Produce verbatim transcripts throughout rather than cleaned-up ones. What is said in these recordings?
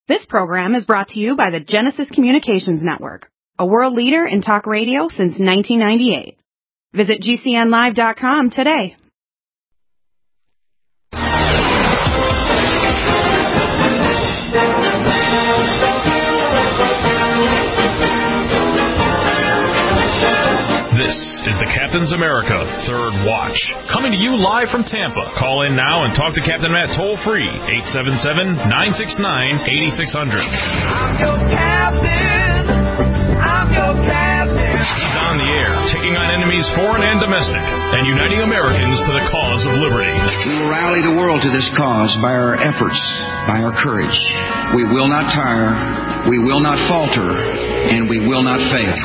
This program is brought to you by the Genesis Communications Network, a world leader in talk radio since nineteen ninety-eight. Visit G C N live dot com today. This is the Captain's America Third Watch, coming to you live from Tampa. Call in now and talk to Captain Matt toll-free, eight seven seven, nine six nine, eight six zero zero. I'm your captain. I'm your captain. He's on the air, taking on enemies foreign and domestic, and uniting Americans to the cause of liberty. We will rally the world to this cause by our efforts, by our courage. We will not tire, we will not falter, and we will not fail.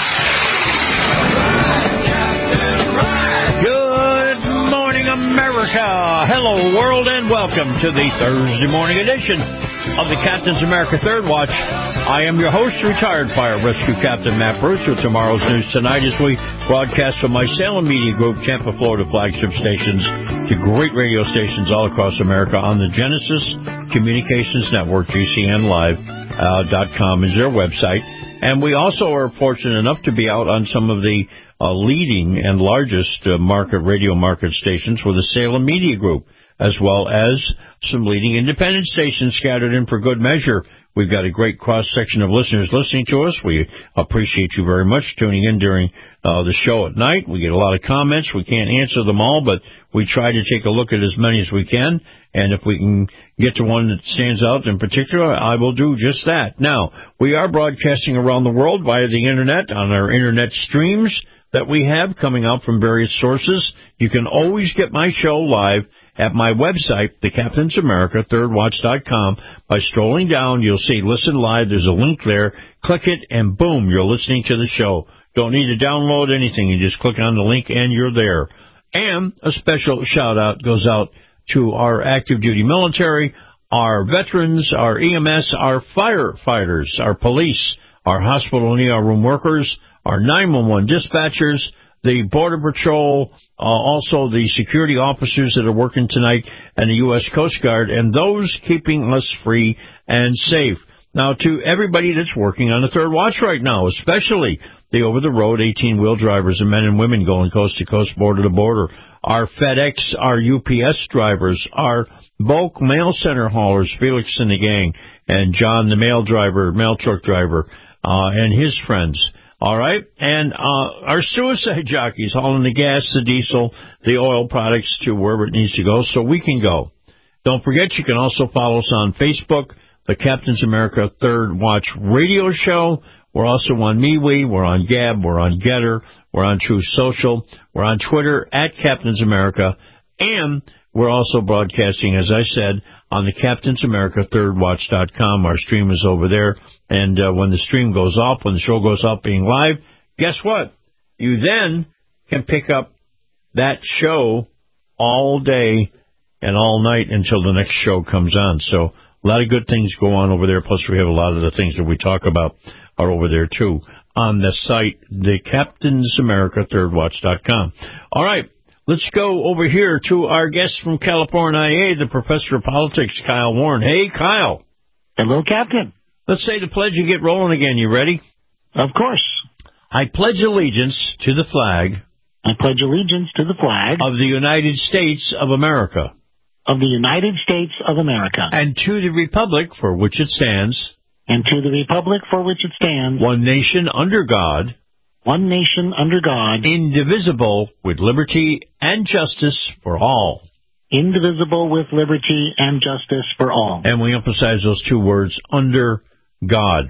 Good morning, America. Hello, world, and welcome to the Thursday morning edition of the Captain's America Third Watch. I am your host, retired Fire Rescue Captain Matt Bruce, with tomorrow's news tonight as we broadcast from my Salem Media Group, Tampa, Florida flagship stations to great radio stations all across America on the Genesis Communications Network. G C N live dot com is their website. And we also are fortunate enough to be out on some of the uh, leading and largest uh, market radio market stations for the Salem Media Group, as well as some leading independent stations scattered in for good measure. We've got a great cross-section of listeners listening to us. We appreciate you very much tuning in during uh, the show at night. We get a lot of comments. We can't answer them all, but we try to take a look at as many as we can. And if we can get to one that stands out in particular, I will do just that. Now, we are broadcasting around the world via the Internet on our Internet streams that we have coming out from various sources. You can always get my show live at my website, the Captain's America Third Watch dot com. By strolling down, you'll see Listen Live. There's a link there. Click it, and boom, you're listening to the show. Don't need to download anything. You just click on the link, and you're there. And a special shout-out goes out to our active duty military, our veterans, our E M S, our firefighters, our police, our hospital and E R room workers, our nine one one dispatchers, the Border Patrol, uh, also the security officers that are working tonight, and the U S Coast Guard, and those keeping us free and safe. Now, to everybody that's working on the Third Watch right now, especially the over-the-road eighteen-wheel drivers and men and women going coast to coast, border to border, our FedEx, our U P S drivers, our bulk mail center haulers, Felix and the gang, and John, the mail driver, mail truck driver, uh, and his friends. All right, and uh, our suicide jockeys hauling the gas, the diesel, the oil products to wherever it needs to go so we can go. Don't forget, you can also follow us on Facebook, the Captain's America Third Watch Radio Show. We're also on MeWe, we're on Gab, we're on Getter, we're on True Social, we're on Twitter at Captain's America, and we're also broadcasting, as I said, on the Captain's America Third Watch dot com. Our stream is over there, and uh, when the stream goes off, when the show goes off being live, guess what? You then can pick up that show all day and all night until the next show comes on. So a lot of good things go on over there, plus we have a lot of the things that we talk about are over there, too, on the site, the Captain's America Third Watch dot com. All right. Let's go over here to our guest from California, the professor of politics, Kyle Warren. Hey, Kyle. Hello, Captain. Let's say the pledge and get rolling again. You ready? Of course. I pledge allegiance to the flag. I pledge allegiance to the flag. Of the United States of America. Of the United States of America. And to the republic for which it stands. And to the republic for which it stands. One nation under God. One nation under God. Indivisible, with liberty and justice for all. Indivisible, with liberty and justice for all. And we emphasize those two words, under God.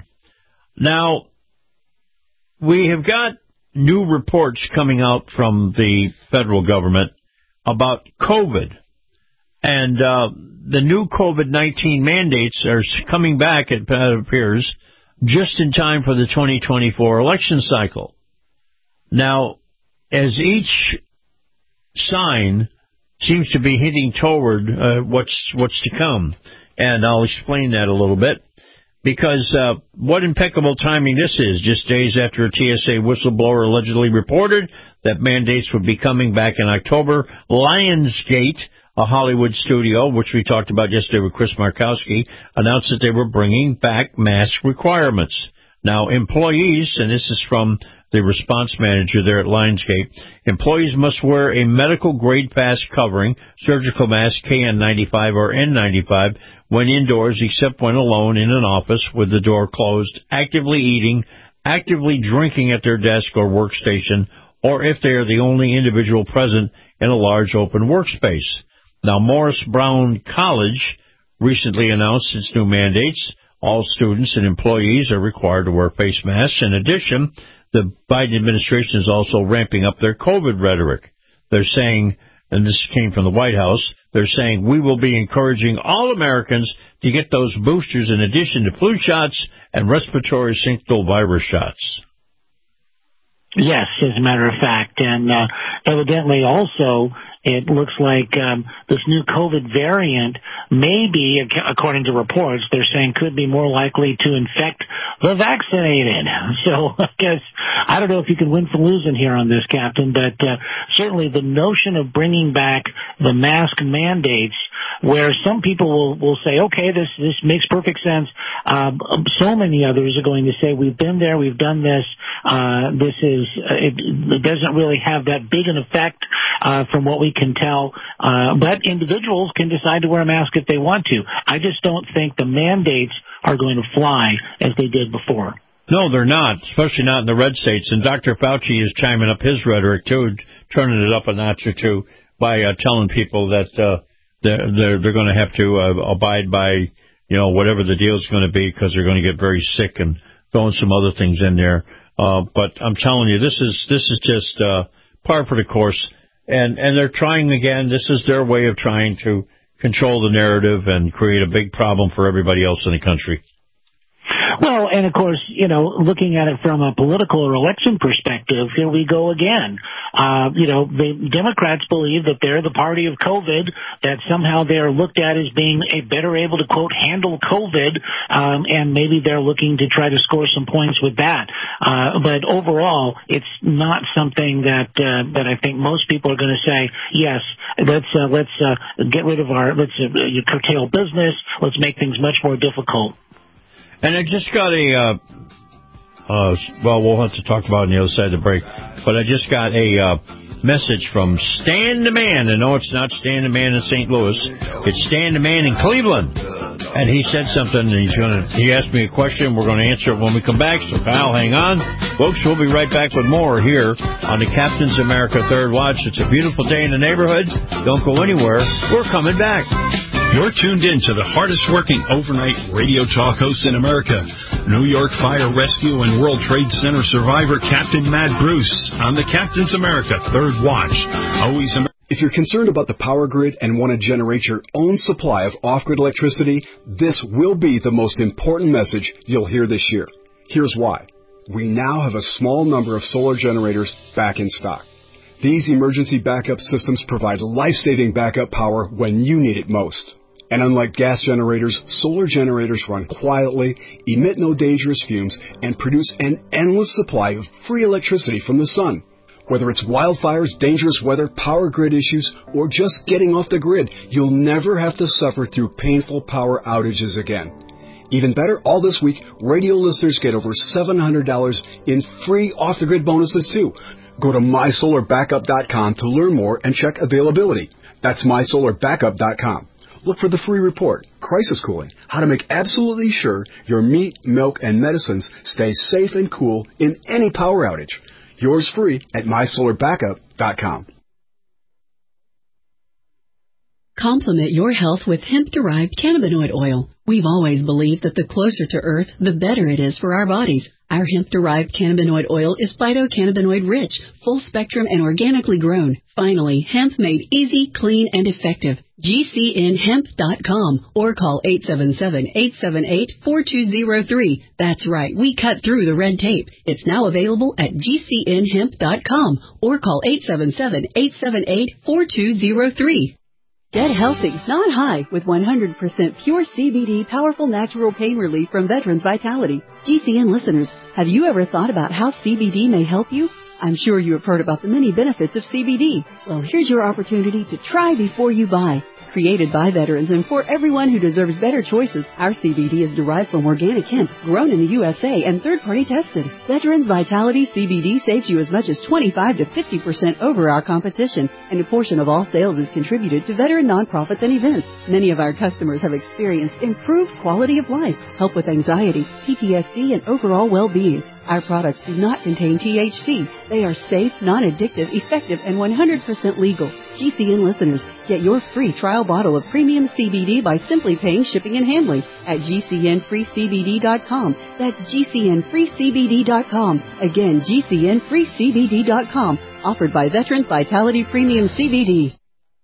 Now, we have got new reports coming out from the federal government about COVID. And uh, the new COVID nineteen mandates are coming back, it appears, just in time for the twenty twenty-four election cycle. Now, as each sign seems to be hitting toward uh, what's what's to come, and I'll explain that a little bit, because uh, what impeccable timing this is, just days after a T S A whistleblower allegedly reported that mandates would be coming back in October. Lionsgate a Hollywood studio, which we talked about yesterday with Chris Markowski, announced that they were bringing back mask requirements. Now, employees, and this is from the response manager there at Lionsgate, employees must wear a medical-grade mask covering, surgical mask K N ninety-five or N ninety-five, when indoors except when alone in an office with the door closed, actively eating, actively drinking at their desk or workstation, or if they are the only individual present in a large open workspace. Now, Morris Brown College recently announced its new mandates. All students and employees are required to wear face masks. In addition, the Biden administration is also ramping up their COVID rhetoric. They're saying, and this came from the White House, they're saying we will be encouraging all Americans to get those boosters in addition to flu shots and respiratory syncytial virus shots. Yes, as a matter of fact. And uh, evidently also it looks like um, this new COVID variant may be, according to reports, they're saying could be more likely to infect the vaccinated. So I guess, I don't know if you can win for losing here on this, Captain, but uh, certainly the notion of bringing back the mask mandates, where some people will, will say, okay, this, this makes perfect sense. Um, so many others are going to say, we've been there, we've done this, uh, this is, it, it doesn't really have that big an effect uh, from what we can tell. Uh, but individuals can decide to wear a mask if they want to. I just don't think the mandates are going to fly as they did before. No, they're not, especially not in the red states. And Doctor Fauci is chiming up his rhetoric, too, turning it up a notch or two by uh, telling people that uh, they're, they're, they're going to have to uh, abide by, you know, whatever the deal is going to be, because they're going to get very sick, and throwing some other things in there. Uh, but I'm telling you, this is this is just uh, par for the course. And, and they're trying again. This is their way of trying to control the narrative and create a big problem for everybody else in the country. Well, and of course, you know, looking at it from a political or election perspective, here we go again. Uh, you know, the Democrats believe that they're the party of COVID, that somehow they're looked at as being a better able to, quote, handle COVID, um, and maybe they're looking to try to score some points with that. Uh, but overall, it's not something that, uh, that I think most people are going to say, yes, let's, uh, let's, uh, get rid of our, let's, uh, curtail business, let's make things much more difficult. And I just got a, uh, uh, well, we'll have to talk about it on the other side of the break, but I just got a uh, message from Stan the Man, and no, it's not Stan the Man in Saint Louis, it's Stan the Man in Cleveland, and he said something, and he's gonna, he asked me a question, we're going to answer it when we come back, so Kyle, hang on. Folks, we'll be right back with more here on the Captain's America Third Watch. It's a beautiful day in the neighborhood. Don't go anywhere. We're coming back. You're tuned in to the hardest-working overnight radio talk host in America, New York Fire Rescue and World Trade Center survivor Captain Matt Bruce on the Captain's America Third Watch. Always America. If you're concerned about the power grid and want to generate your own supply of off-grid electricity, this will be the most important message you'll hear this year. Here's why. We now have a small number of solar generators back in stock. These emergency backup systems provide life-saving backup power when you need it most. And unlike gas generators, solar generators run quietly, emit no dangerous fumes, and produce an endless supply of free electricity from the sun. Whether it's wildfires, dangerous weather, power grid issues, or just getting off the grid, you'll never have to suffer through painful power outages again. Even better, all this week, radio listeners get over seven hundred dollars in free off-the-grid bonuses, too. Go to my solar backup dot com to learn more and check availability. That's my solar backup dot com. Look for the free report, Crisis Cooling, how to make absolutely sure your meat, milk, and medicines stay safe and cool in any power outage. Yours free at my solar backup dot com. Complement your health with hemp-derived cannabinoid oil. We've always believed that the closer to Earth, the better it is for our bodies. Our hemp-derived cannabinoid oil is phytocannabinoid-rich, full-spectrum, and organically grown. Finally, hemp made easy, clean, and effective. G C N hemp dot com or call eight seven seven, eight seven eight, four two zero three. That's right, we cut through the red tape. It's now available at G C N hemp dot com or call eight seven seven, eight seven eight, four two zero three. Get healthy, not high, with one hundred percent pure C B D powerful natural pain relief from Veterans Vitality. G C N listeners, have you ever thought about how C B D may help you? I'm sure you have heard about the many benefits of C B D. Well, here's your opportunity to try before you buy. Created by veterans and for everyone who deserves better choices, our C B D is derived from organic hemp, grown in the U S A and third-party tested. Veterans Vitality C B D saves you as much as twenty-five to fifty percent over our competition, and a portion of all sales is contributed to veteran nonprofits and events. Many of our customers have experienced improved quality of life, help with anxiety, P T S D, and overall well-being. Our products do not contain T H C. They are safe, non-addictive, effective, and one hundred percent legal. G C N listeners, get your free trial bottle of premium C B D by simply paying shipping and handling at G C N free C B D dot com. That's G C N free C B D dot com. Again, G C N free C B D dot com. Offered by Veterans Vitality Premium C B D.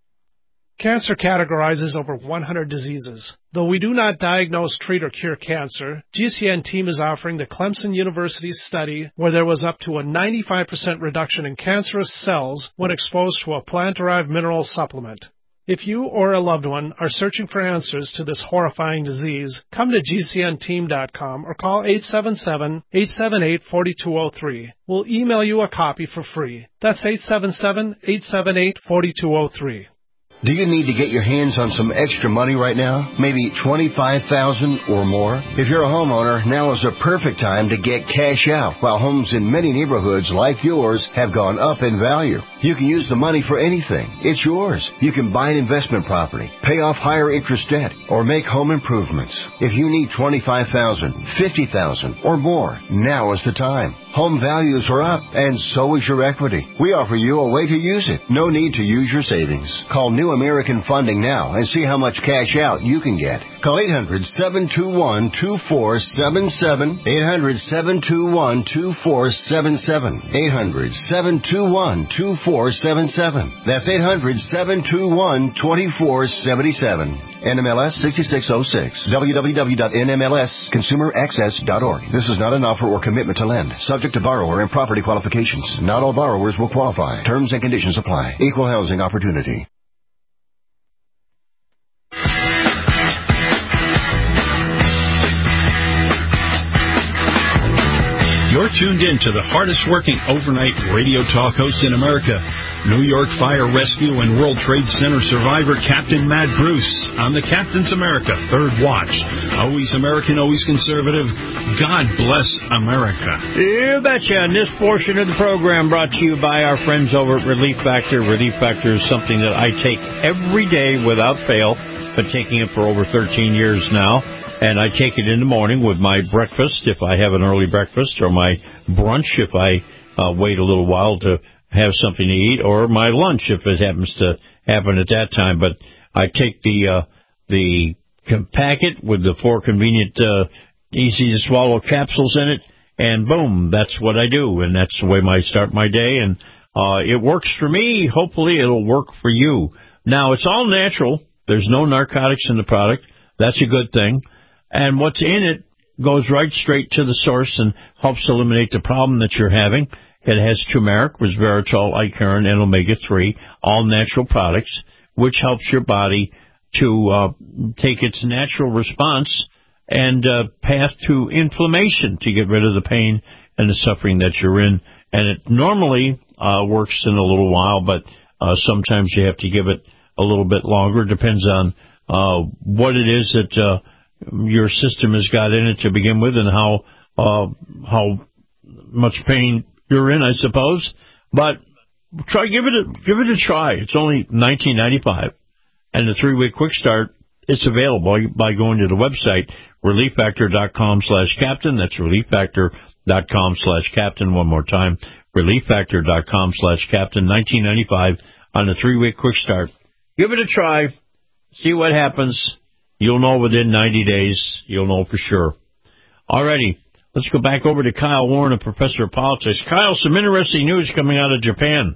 Cancer categorizes over one hundred diseases. Though we do not diagnose, treat, or cure cancer, G C N team is offering the Clemson University study where there was up to a ninety-five percent reduction in cancerous cells when exposed to a plant-derived mineral supplement. If you or a loved one are searching for answers to this horrifying disease, come to G C N team dot com or call eight seven seven, eight seven eight, four two zero three. We'll email you a copy for free. That's eight seven seven, eight seven eight, four two zero three. Do you need to get your hands on some extra money right now? Maybe twenty-five thousand dollars or more? If you're a homeowner, now is a perfect time to get cash out while homes in many neighborhoods like yours have gone up in value. You can use the money for anything. It's yours. You can buy an investment property, pay off higher interest debt, or make home improvements. If you need twenty-five thousand dollars, fifty thousand dollars or more, now is the time. Home values are up, and so is your equity. We offer you a way to use it. No need to use your savings. Call New American Funding now and see how much cash out you can get. Call eight hundred, seven two one, two four seven seven, eight hundred, seven two one, two four seven seven, eight hundred, seven two one, two four seven seven. That's eight hundred, seven two one, two four seven seven. N M L S sixty-six oh six. w w w dot n m l s consumer access dot org. This is not an offer or commitment to lend. Subject to borrower and property qualifications. Not all borrowers will qualify. Terms and conditions apply. Equal housing opportunity. You're tuned in to the hardest working overnight radio talk host in America, New York Fire Rescue and World Trade Center survivor Captain Matt Bruce on the Captain's America Third Watch. Always American, always conservative. God bless America. You betcha. And this portion of the program brought to you by our friends over at Relief Factor. Relief Factor is something that I take every day without fail. Been taking it for over thirteen years now. And I take it in the morning with my breakfast, if I have an early breakfast, or my brunch, if I uh, wait a little while to have something to eat, or my lunch, if it happens to happen at that time. But I take the uh, the packet with the four convenient, uh, easy-to-swallow capsules in it, and boom, that's what I do. And that's the way I start my day. And uh, it works for me. Hopefully it'll work for you. Now, it's all natural. There's no narcotics in the product. That's a good thing. And what's in it goes right straight to the source and helps eliminate the problem that you're having. It has turmeric, resveratrol, icariin, and omega three, all natural products, which helps your body to uh, take its natural response and uh, path to inflammation to get rid of the pain and the suffering that you're in. And it normally uh, works in a little while, but uh, sometimes you have to give it a little bit longer. Depends on uh, what it is that uh, your system has got in it to begin with, and how uh, how much pain you're in, I suppose. But try give it a give it a try. It's only nineteen ninety-five, and the three week quick start. It's available by going to the website relief factor dot com slash captain. That's relief factor dot com slash captain. One more time, relief factor dot com slash captain. nineteen ninety-five on the three week quick start. Give it a try. See what happens. You'll know within ninety days. You'll know for sure. Alrighty, let's go back over to Kyle Warren, a professor of politics. Kyle, some interesting news coming out of Japan.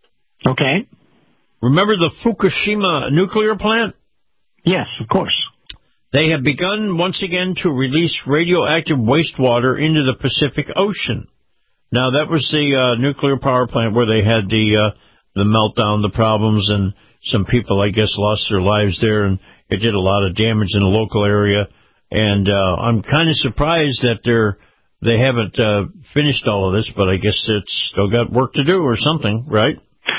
Okay. Remember the Fukushima nuclear plant? Yes, of course. They have begun once again to release radioactive wastewater into the Pacific Ocean. Now, that was the uh, nuclear power plant where they had the uh, the meltdown, the problems, and some people, I guess, lost their lives there, and it did a lot of damage in the local area. And uh, I'm kind of surprised that they're they haven't uh, finished all of this, but I guess it's still got work to do or something, right?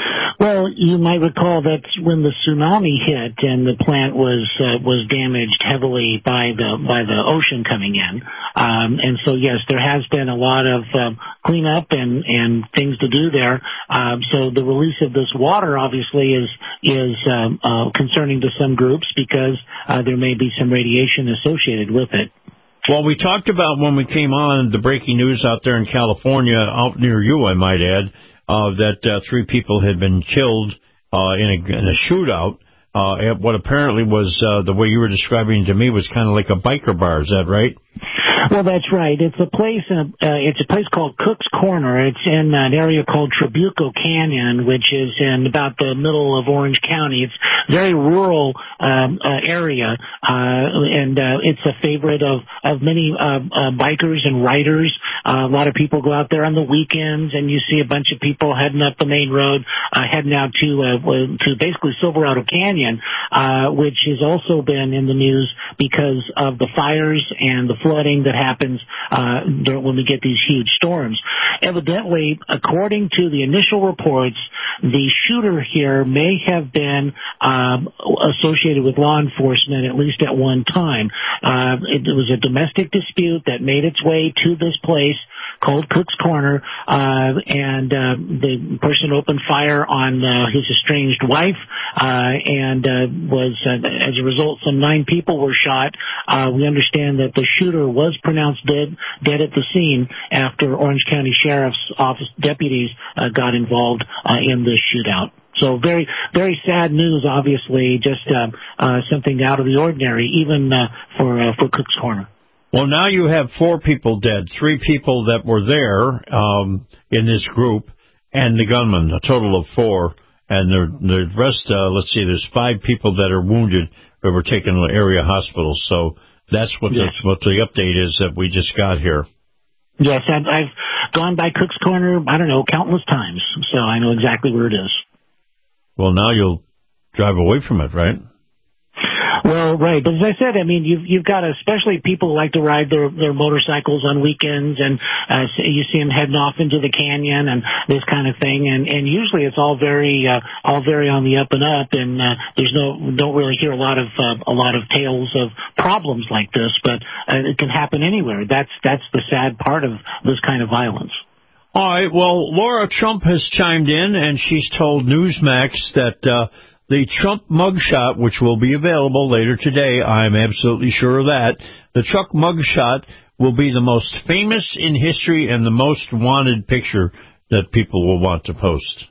Well, you might recall that when the tsunami hit and the plant was uh, was damaged heavily by the by the ocean coming in, um, and so yes, there has been a lot of um, cleanup and and things to do there. Um, so the release of this water obviously is is um, uh, concerning to some groups because uh, there may be some radiation associated with it. Well, we talked about when we came on the breaking news out there in California, out near you, I might add. Uh, that uh, three people had been killed uh, in, a, in a shootout uh, at what apparently was, uh, the way you were describing to me, was kind of like a biker bar. Is that right? Well, that's right. It's a place. Uh, uh, it's a place called Cook's Corner. It's in an area called Trabuco Canyon, which is in about the middle of Orange County. It's a very rural um, uh, area, uh, and uh, it's a favorite of of many uh, uh, bikers and riders. Uh, a lot of people go out there on the weekends, and you see a bunch of people heading up the main road, uh, heading out to uh, to basically Silverado Canyon, uh, which has also been in the news because of the fires and the flooding that happens uh, when we get these huge storms. Evidently, according to the initial reports, the shooter here may have been um, associated with law enforcement at least at one time. Uh, it, it was a domestic dispute that made its way to this place called Cook's Corner, uh, and uh, the person opened fire on uh, his estranged wife, uh, and uh, was, uh, as a result, some nine people were shot. Uh, we understand that the shooter was pronounced dead, dead at the scene after Orange County Sheriff's Office deputies uh, got involved uh, in this shootout. So very, very sad news, obviously, just uh, uh, something out of the ordinary, even uh, for uh, for Cook's Corner. Well, now you have four people dead, three people that were there um, in this group, and the gunman, a total of four. And the, the rest, uh, let's see, there's five people that are wounded that were taken to area hospitals. So that's what, yes. the, what the update is that we just got here. Yes, I've, I've gone by Cook's Corner, I don't know, countless times, so I know exactly where it is. Well, now you'll drive away from it, right? Well, right. But as I said, I mean, you've, you've got especially people who like to ride their, their motorcycles on weekends, and uh, you see them heading off into the canyon and this kind of thing. And, and usually it's all very, uh, all very on the up and up. And uh, there's no, don't really hear a lot of, uh, a lot of tales of problems like this. But uh, it can happen anywhere. That's that's the sad part of this kind of violence. All right. Well, Laura Trump has chimed in, and she's told Newsmax that. Uh, The Trump mugshot, which will be available later today, I'm absolutely sure of that. The Trump mugshot will be the most famous in history and the most wanted picture that people will want to post.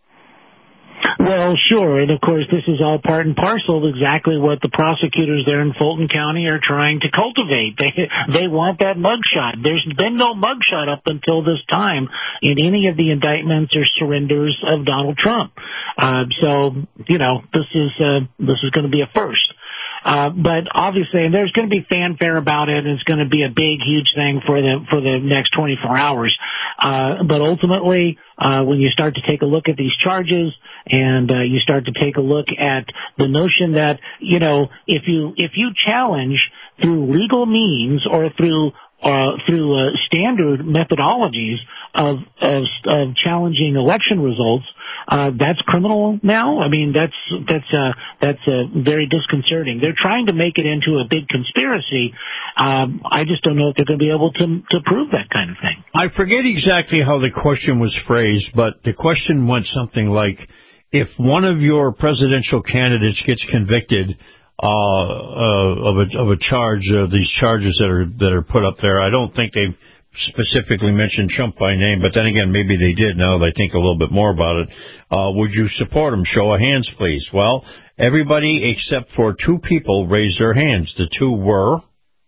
Well, sure. And, of course, this is all part and parcel of exactly what the prosecutors there in Fulton County are trying to cultivate. They they want that mugshot. There's been no mugshot up until this time in any of the indictments or surrenders of Donald Trump. Uh, so, you know, this is uh, this is going to be a first. Uh, but obviously, and there's going to be fanfare about it, and it's going to be a big, huge thing for the for the next twenty-four hours. Uh, but ultimately, uh, when you start to take a look at these charges, and uh, you start to take a look at the notion that, you know, if you if you challenge through legal means or through uh, through uh, standard methodologies of, of of challenging election results, uh, that's criminal now. I mean, that's that's uh, that's uh, very disconcerting. They're trying to make it into a big conspiracy. Um, I just don't know if they're going to be able to to prove that kind of thing. I forget exactly how the question was phrased, but the question went something like, if one of your presidential candidates gets convicted uh, uh, of a of a charge, uh, these charges that are that are put up there, I don't think they specifically mentioned Trump by name, but then again, maybe they did now that I think a little bit more about it. Uh, would you support him? Show of hands, please. Well, everybody except for two people raised their hands. The two were?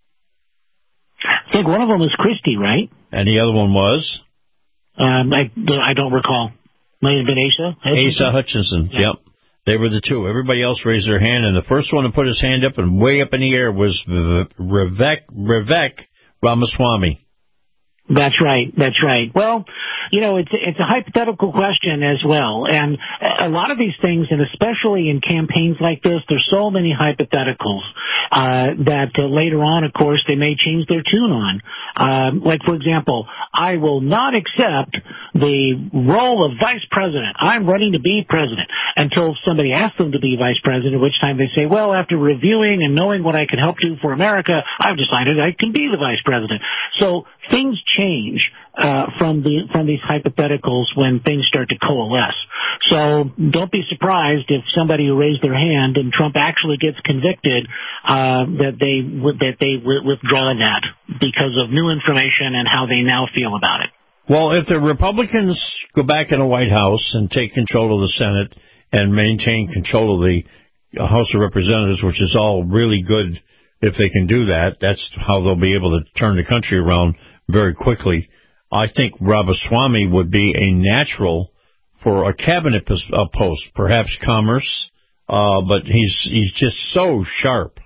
I think one of them was Christie, right? And the other one was? Um, I, I don't recall. Might have been Asa Hutchinson. Asa Hutchinson, yeah. Yep. They were the two. Everybody else raised their hand, and the first one to put his hand up and way up in the air was Vivek, Vivek Ramaswamy. That's right. That's right. Well, you know, it's it's a hypothetical question as well, and a lot of these things, and especially in campaigns like this, there's so many hypotheticals uh, that uh, later on, of course, they may change their tune on. Um, like, for example, I will not accept the role of vice president. I'm running to be president until somebody asks them to be vice president, at which time they say, well, after reviewing and knowing what I can help do for America, I've decided I can be the vice president. So things change uh, from the from these hypotheticals when things start to coalesce. So don't be surprised if somebody who raised their hand and Trump actually gets convicted, uh, that they that they withdraw that because of new information and how they now feel about it. Well, if the Republicans go back in the White House and take control of the Senate and maintain control of the House of Representatives, which is all really good if they can do that, that's how they'll be able to turn the country around very quickly. I think Ramaswamy would be a natural for a cabinet post, perhaps commerce, uh, but he's he's just so sharp.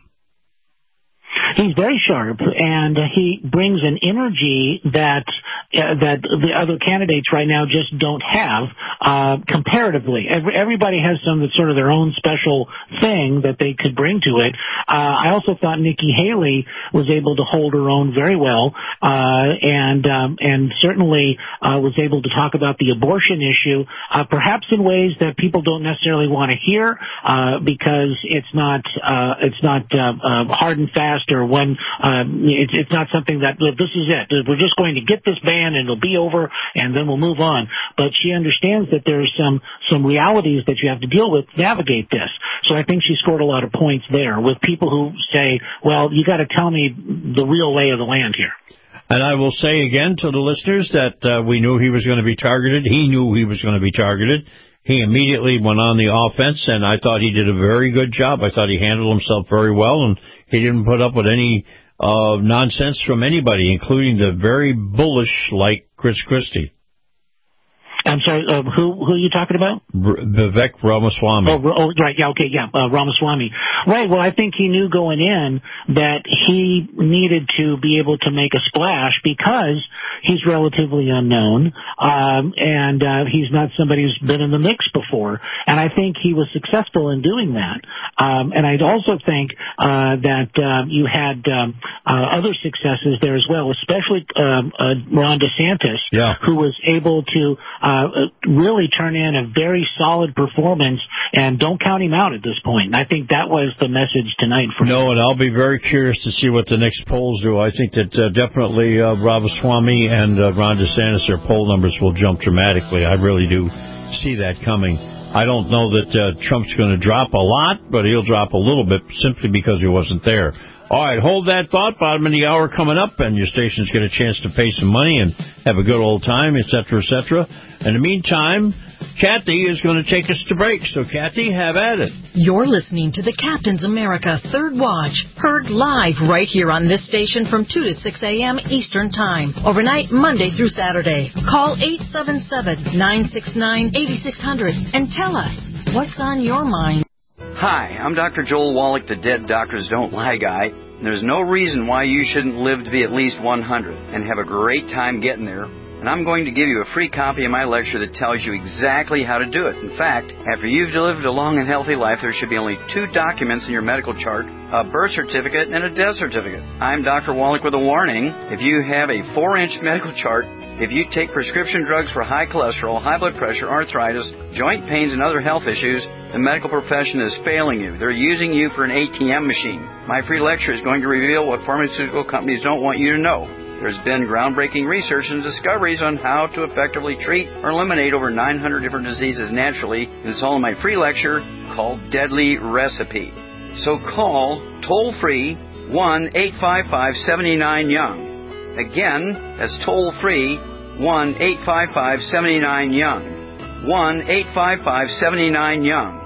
He's very sharp, and he brings an energy that uh, that the other candidates right now just don't have uh, comparatively. Every, everybody has some that's sort of their own special thing that they could bring to it. Uh, I also thought Nikki Haley was able to hold her own very well, uh, and um, and certainly uh, was able to talk about the abortion issue, uh, perhaps in ways that people don't necessarily want to hear uh, because it's not uh, it's not uh, uh, hard and fast, or when um, it's, it's not something that this is it. We're just going to get this ban and it'll be over and then we'll move on. But she understands that there's some some realities that you have to deal with to navigate this. So I think she scored a lot of points there with people who say, well, you got to tell me the real lay of the land here. And I will say again to the listeners that uh, we knew he was going to be targeted. He knew he was going to be targeted. He immediately went on the offense, and I thought he did a very good job. I thought he handled himself very well, and he didn't put up with any uh, nonsense from anybody, including the very bullish like Chris Christie. I'm sorry, uh, who who are you talking about? R- Vivek Ramaswamy. Oh, oh, right, yeah, okay, yeah, uh, Ramaswamy. Right, well, I think he knew going in that he needed to be able to make a splash because he's relatively unknown, um, and uh, he's not somebody who's been in the mix before. And I think he was successful in doing that. Um, and I'd also think uh, that uh, you had um, uh, other successes there as well, especially um, uh, Ron DeSantis, yeah. who was able to Uh, really turn in a very solid performance, and don't count him out at this point. And I think that was the message tonight for No, him. and I'll be very curious to see what the next polls do. I think that uh, definitely uh, Ramaswamy and uh, Ron DeSantis, their poll numbers will jump dramatically. I really do see that coming. I don't know that uh, Trump's going to drop a lot, but he'll drop a little bit simply because he wasn't there. All right, hold that thought. Bottom of the hour coming up, and your stations get a chance to pay some money and have a good old time, et cetera, et cetera. In the meantime, Kathy is going to take us to break. So, Kathy, have at it. You're listening to the Captain's America Third Watch, heard live right here on this station from two to six a.m. Eastern Time, overnight Monday through Saturday. Call eight seven seven, nine six nine, eight six zero zero and tell us what's on your mind. Hi, I'm Doctor Joel Wallach, the Dead Doctors Don't Lie guy. There's no reason why you shouldn't live to be at least one hundred and have a great time getting there. And I'm going to give you a free copy of my lecture that tells you exactly how to do it. In fact, after you've lived a long and healthy life, there should be only two documents in your medical chart, a birth certificate and a death certificate. I'm Doctor Wallach with a warning. If you have a four-inch medical chart, if you take prescription drugs for high cholesterol, high blood pressure, arthritis, joint pains, and other health issues, the medical profession is failing you. They're using you for an A T M machine. My free lecture is going to reveal what pharmaceutical companies don't want you to know. There's been groundbreaking research and discoveries on how to effectively treat or eliminate over nine hundred different diseases naturally, and it's all in my free lecture called Deadly Recipe. So call toll-free one eight five five, seven nine, young. Again, that's toll-free one eight five five, seven nine, young. one eight five five, seven nine, young.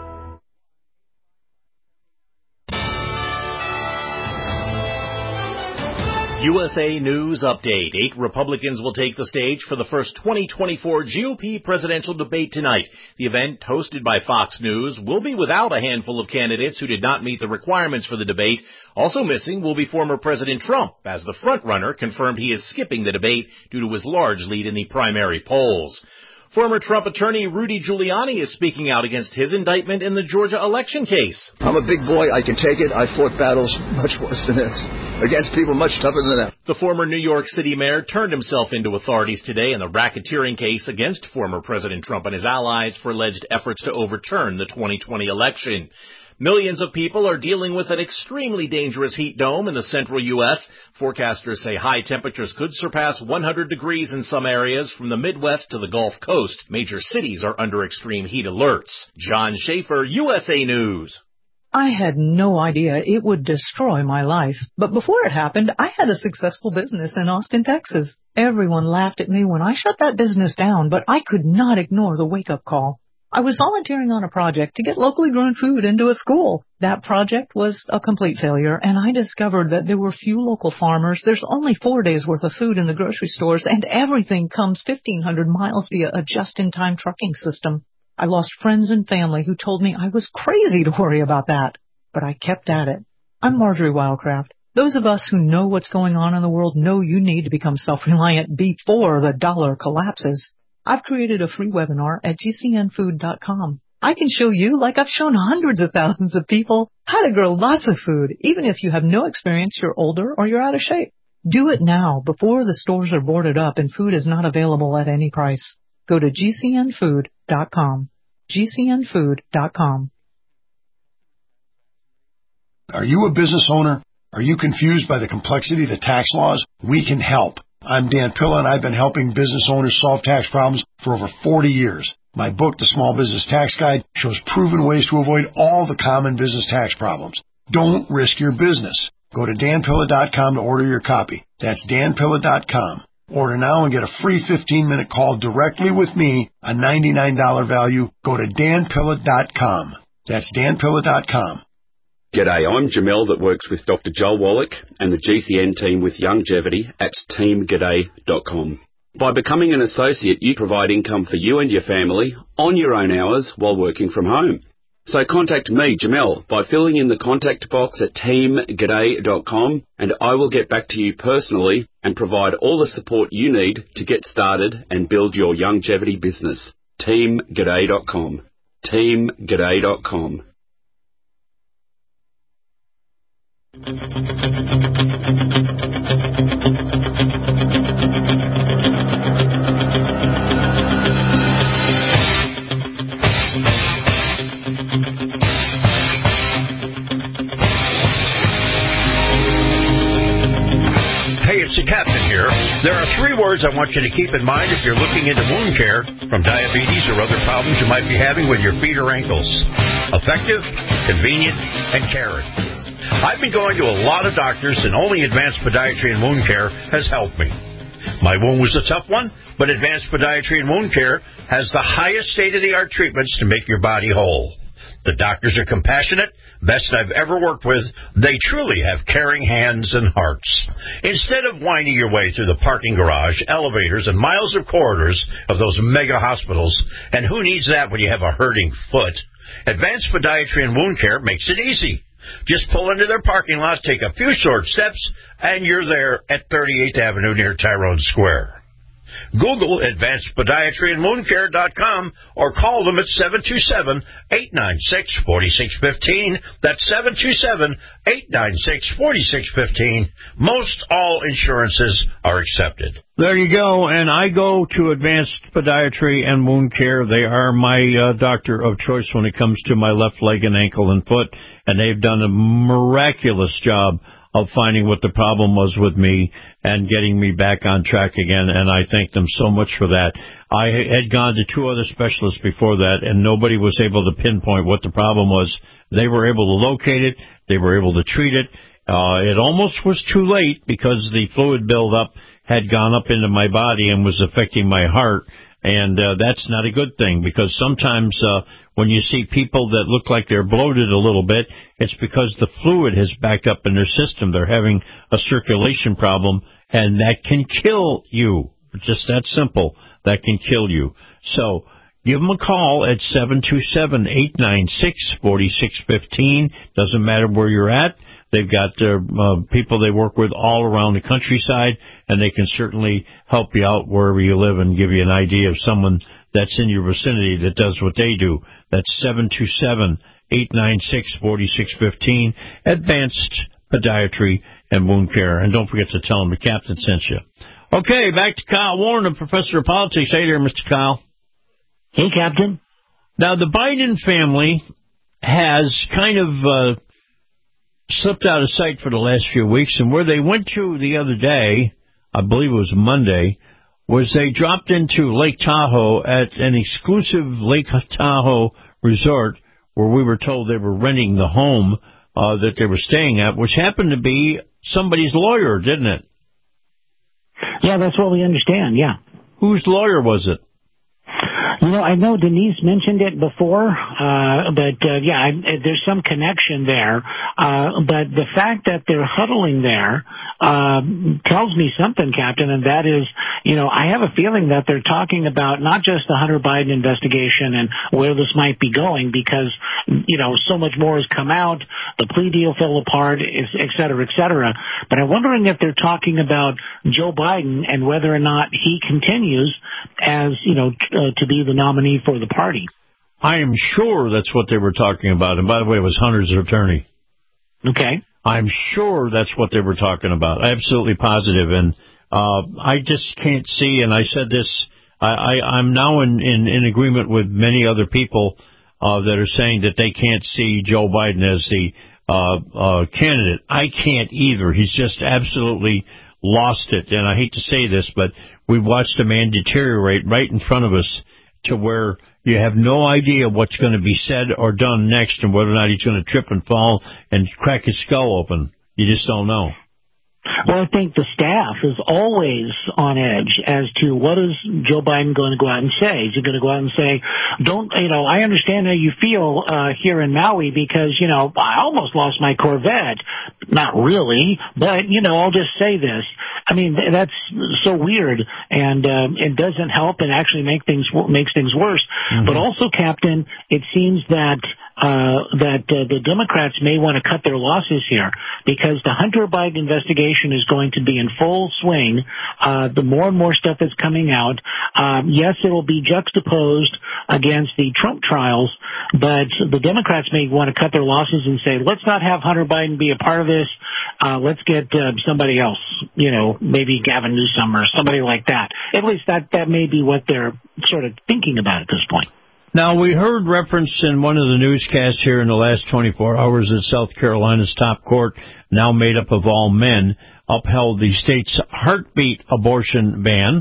U S A News Update. Eight Republicans will take the stage for the first twenty twenty-four G O P presidential debate tonight. The event, hosted by Fox News, will be without a handful of candidates who did not meet the requirements for the debate. Also missing will be former President Trump, as the frontrunner confirmed he is skipping the debate due to his large lead in the primary polls. Former Trump attorney Rudy Giuliani is speaking out against his indictment in the Georgia election case. I'm a big boy. I can take it. I fought battles much worse than this, against people much tougher than that. The former New York City mayor turned himself into authorities today in the racketeering case against former President Trump and his allies for alleged efforts to overturn the twenty twenty election. Millions of people are dealing with an extremely dangerous heat dome in the central U S. Forecasters say high temperatures could surpass one hundred degrees in some areas from the Midwest to the Gulf Coast. Major cities are under extreme heat alerts. John Schaefer, U S A News. I had no idea it would destroy my life. But before it happened, I had a successful business in Austin, Texas. Everyone laughed at me when I shut that business down, but I could not ignore the wake-up call. I was volunteering on a project to get locally grown food into a school. That project was a complete failure, and I discovered that there were few local farmers. There's only four days' worth of food in the grocery stores, and everything comes fifteen hundred miles via a just-in-time trucking system. I lost friends and family who told me I was crazy to worry about that, but I kept at it. I'm Marjorie Wildcraft. Those of us who know what's going on in the world know you need to become self-reliant before the dollar collapses. I've created a free webinar at G C N food dot com. I can show you, like I've shown hundreds of thousands of people, how to grow lots of food, even if you have no experience, you're older, or you're out of shape. Do it now, before the stores are boarded up and food is not available at any price. Go to G C N food dot com. G C N food dot com. Are you a business owner? Are you confused by the complexity of the tax laws? We can help. I'm Dan Pilla, and I've been helping business owners solve tax problems for over forty years. My book, The Small Business Tax Guide, shows proven ways to avoid all the common business tax problems. Don't risk your business. Go to Dan Pilla dot com to order your copy. That's Dan Pilla dot com. Order now and get a free fifteen-minute call directly with me, a ninety-nine dollars value. Go to Dan Pilla dot com. That's Dan Pilla dot com. G'day, I'm Jamel that works with Doctor Joel Wallach and the G C N team with Longevity at team g'day dot com. By becoming an associate, you provide income for you and your family on your own hours while working from home. So contact me, Jamel, by filling in the contact box at team g'day dot com, and I will get back to you personally and provide all the support you need to get started and build your longevity business. team g'day dot com. team g'day dot com. Hey, it's the Captain here. There are three words I want you to keep in mind if you're looking into wound care from diabetes or other problems you might be having with your feet or ankles. Effective, convenient, and caring. I've been going to a lot of doctors, and only Advanced Podiatry and Wound Care has helped me. My wound was a tough one, but Advanced Podiatry and Wound Care has the highest state-of-the-art treatments to make your body whole. The doctors are compassionate, best I've ever worked with. They truly have caring hands and hearts. Instead of winding your way through the parking garage, elevators, and miles of corridors of those mega hospitals, and who needs that when you have a hurting foot, Advanced Podiatry and Wound Care makes it easy. Just pull into their parking lot, take a few short steps, and you're there at thirty-eighth Avenue near Tyrone Square. Google Advanced Podiatry and Wound Care dot com or call them at seven two seven, eight nine six, four six one five. That's seven two seven, eight nine six, four six one five. Most all insurances are accepted. There you go, and I go to Advanced Podiatry and Wound Care. They are my uh, doctor of choice when it comes to my left leg and ankle and foot, and they've done a miraculous job of finding what the problem was with me and getting me back on track again, and I thank them so much for that. I had gone to two other specialists before that, and nobody was able to pinpoint what the problem was. They were able to locate it. They were able to treat it. Uh, it almost was too late because the fluid buildup had gone up into my body and was affecting my heart, And uh, that's not a good thing, because sometimes uh, when you see people that look like they're bloated a little bit, it's because the fluid has backed up in their system. They're having a circulation problem, and that can kill you. Just that simple. That can kill you. So give them a call at seven two seven, eight nine six, four six one five. Doesn't matter where you're at. They've got uh, uh, people they work with all around the countryside, and they can certainly help you out wherever you live and give you an idea of someone that's in your vicinity that does what they do. That's seven two seven, eight nine six, four six one five, Advanced Podiatry and Wound Care. And don't forget to tell them the captain sent you. Okay, back to Kyle Warren, the professor of politics. Hey there, Mister Kyle. Hey, Captain. Now, the Biden family has kind of uh, slipped out of sight for the last few weeks, and where they went to the other day, I believe it was Monday, was they dropped into Lake Tahoe at an exclusive Lake Tahoe resort where we were told they were renting the home uh, that they were staying at, which happened to be somebody's lawyer, didn't it? Yeah, that's what we understand, yeah. Whose lawyer was it? You know, I know Denise mentioned it before, uh, but, uh, yeah, I, there's some connection there. Uh, but the fact that they're huddling there, uh, tells me something, Captain, and that is, you know, I have a feeling that they're talking about not just the Hunter Biden investigation and where this might be going, because, you know, so much more has come out, the plea deal fell apart, et cetera, et cetera. But I'm wondering if they're talking about Joe Biden and whether or not he continues as, you know, uh, to be the nominee for the party. I am sure that's what they were talking about. And by the way, it was Hunter's attorney. Okay. I'm sure that's what they were talking about. Absolutely positive. And uh, I just can't see, and I said this, I, I, I'm now in, in, in agreement with many other people uh, that are saying that they can't see Joe Biden as the uh, uh, candidate. I can't either. He's just absolutely lost it. And I hate to say this, but we've watched a man deteriorate right in front of us to where you have no idea what's going to be said or done next and whether or not he's going to trip and fall and crack his skull open. You just don't know. Well, I think the staff is always on edge as to what is Joe Biden going to go out and say. Is he going to go out and say, don't, you know, I understand how you feel uh, here in Maui because, you know, I almost lost my Corvette. Not really, but, you know, I'll just say this. I mean, that's so weird, and um, it doesn't help and actually make things makes things worse. Mm-hmm. But also, Captain, it seems that uh, that uh, the Democrats may want to cut their losses here because the Hunter Biden investigation is going to be in full swing. Uh, the more and more stuff is coming out. Um, yes, it will be juxtaposed against the Trump trials, but the Democrats may want to cut their losses and say, let's not have Hunter Biden be a part of this. Uh, let's get uh, somebody else, you know, maybe Gavin Newsom or somebody like that. At least that, that may be what they're sort of thinking about at this point. Now, we heard reference in one of the newscasts here in the last twenty-four hours that South Carolina's top court, now made up of all men, upheld the state's heartbeat abortion ban.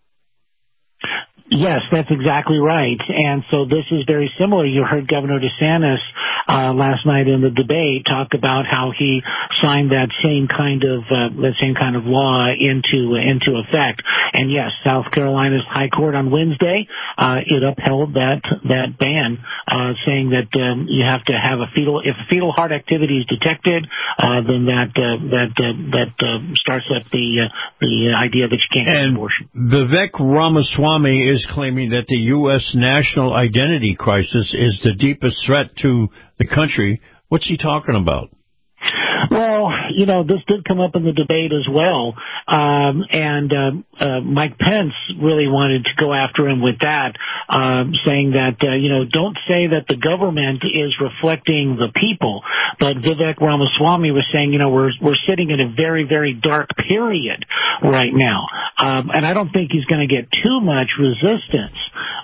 Yes, that's exactly right. And so this is very similar. You heard Governor DeSantis uh, last night in the debate talk about how he signed that same kind of uh, that same kind of law into uh, into effect. And yes, South Carolina's High Court on Wednesday uh, it upheld that that ban, uh, saying that um, you have to have a fetal if fetal heart activity is detected, uh, then that uh, that uh, that uh, starts up the uh, the idea that you can't get an abortion. Vivek Ramaswamy is claiming that the U S national identity crisis is the deepest threat to the country. What's he talking about? Well, you know, this did come up in the debate as well, um, and uh, uh, Mike Pence really wanted to go after him with that, um, saying that, uh, you know, don't say that the government is reflecting the people. But Vivek Ramaswamy was saying, you know, we're we're sitting in a very, very dark period right now, um, and I don't think he's going to get too much resistance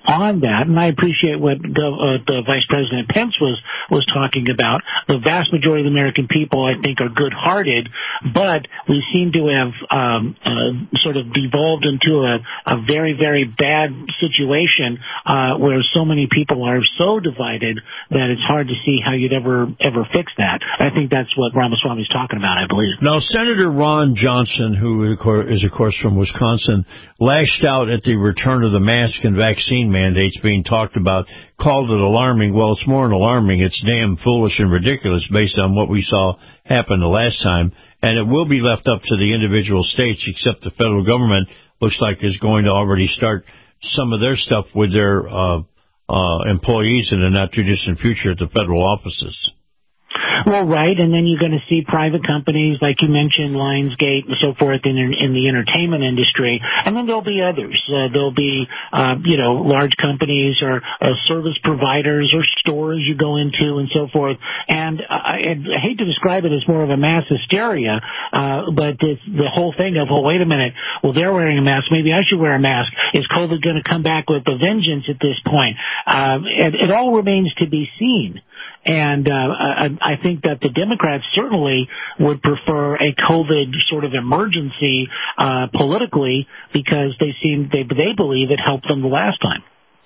on that, and I appreciate what Gov, uh, the Vice President Pence was, was talking about. The vast majority of the American people, I think, are good-hearted, but we seem to have um, uh, sort of devolved into a, a very, very bad situation uh, where so many people are so divided that it's hard to see how you'd ever, ever fix that. I think that's what Ramaswamy's talking about, I believe. Now, Senator Ron Johnson, who is, of course, from Wisconsin, lashed out at the return of the mask and vaccine mandates being talked about, called it alarming. Well, it's more than alarming. It's damn foolish and ridiculous based on what we saw happen the last time. And it will be left up to the individual states, except the federal government looks like is going to already start some of their stuff with their uh, uh, employees in the not-too-distant future at the federal offices. Well, right, and then you're going to see private companies, like you mentioned, Lionsgate and so forth, in, in the entertainment industry, and then there'll be others. Uh, there'll be, uh, you know, large companies or uh, service providers or stores you go into and so forth. And I, I hate to describe it as more of a mass hysteria, uh, but it's the whole thing of, well, wait a minute, well, they're wearing a mask, maybe I should wear a mask. Is COVID going to come back with a vengeance at this point? Uh, it, it all remains to be seen. And uh, I, I think that the Democrats certainly would prefer a COVID sort of emergency uh, politically because they seem they they believe it helped them the last time.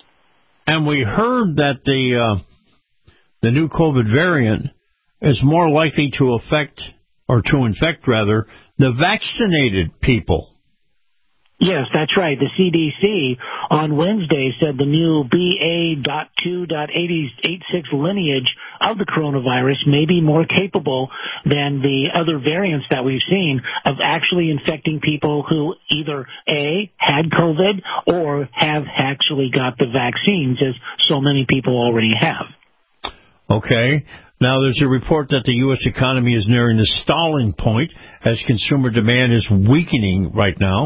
And we heard that the uh, the new COVID variant is more likely to affect or to infect rather the vaccinated people. Yes, that's right. The C D C on Wednesday said the new B A two point eighty-six lineage of the coronavirus may be more capable than the other variants that we've seen of actually infecting people who either A, had COVID or have actually got the vaccines, as so many people already have. Okay. Now, there's a report that the U S economy is nearing the stalling point as consumer demand is weakening right now.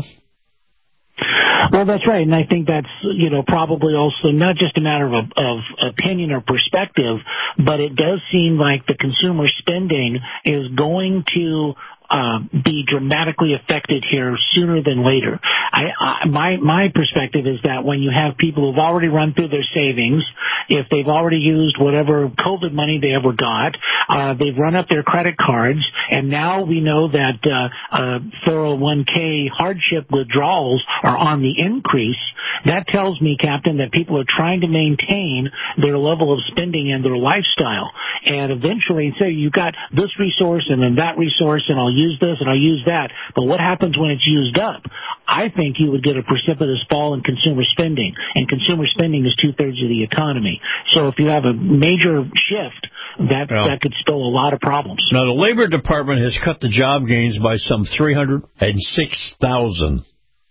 Well, that's right, and I think that's, you know, probably also not just a matter of, of opinion or perspective, but it does seem like the consumer spending is going to uh, be dramatically affected here sooner than later. I, I, my my perspective is that when you have people who've already run through their savings, if they've already used whatever COVID money they ever got, uh, they've run up their credit cards, and now we know that uh, uh, four oh one k hardship withdrawals are on the increase. That tells me, Captain, that people are trying to maintain their level of spending and their lifestyle. And eventually, say you got this resource and then that resource, and I'll use this and I'll use that. But what happens when it's used up? I think you would get a precipitous fall in consumer spending, and consumer spending is two-thirds of the economy. So if you have a major shift, that yeah. that could spell a lot of problems. Now, the Labor Department has cut the job gains by some three hundred six thousand.